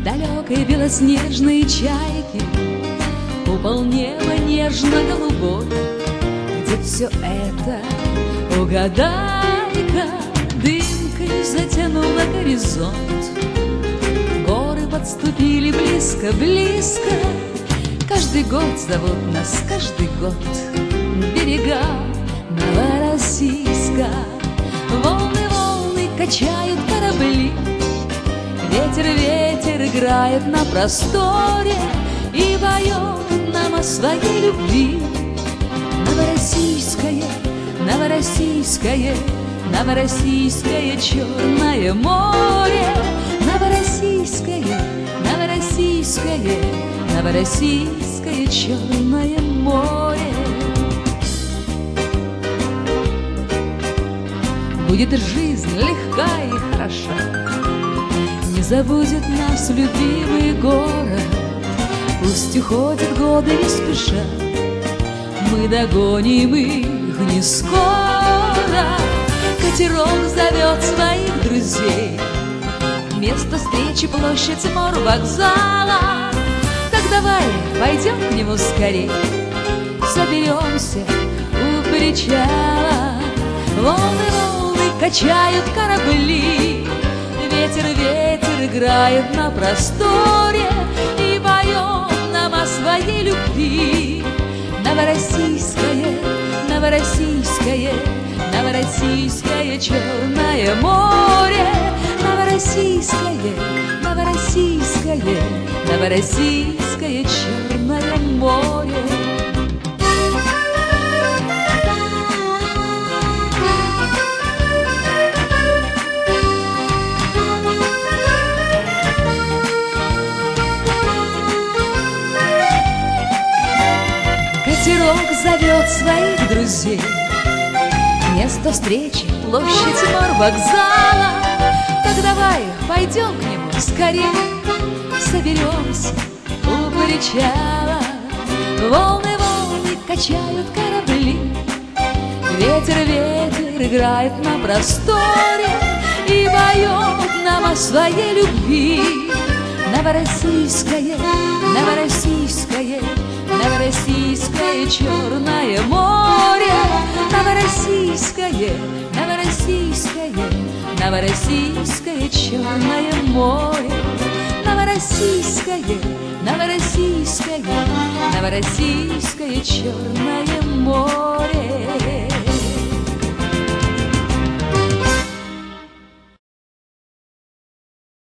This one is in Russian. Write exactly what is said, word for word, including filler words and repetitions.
далекой белоснежной чайки купол неба нежно-голубой, где все это, угадай-ка, дымкой затянуло горизонт. Горы подступили близко-близко, каждый год зовут нас, каждый год берега Новороссийска. Волны, волны качают корабли, ветер, ветер играет на просторе и поет нам о своей любви. Новороссийское, Новороссийское, Новороссийское Черное море. Новороссийское, Новороссийское, Новороссийское Черное море. Будет жизнь легка и хороша, не забудет нас любимый город. Пусть уходят годы не спеша, мы догоним их не скоро. Катерок зовет своих друзей, место встречи площадь морвокзала. Так давай пойдем к нему скорей, соберемся у причала. Волны, волны качают корабли, ветер, ветер играет на просторе и поет нам о своей любви. Новороссийское, Новороссийское, Новороссийское Черное море. Новороссийское, Новороссийское, Новороссийское Черное море. Катерок зовет своих друзей, место встречи площадь морвокзала. Так давай пойдем к нему скорее, соберемся у причала. Волны, волны качают корабли, ветер, ветер играет на просторе и поет нам о своей любви. Новороссийское, Новороссийское, Новороссийское Черное море. Новороссийское, Новороссийское, Новороссийское Черное море. Новороссийское, Новороссийское, Новороссийское Черное море.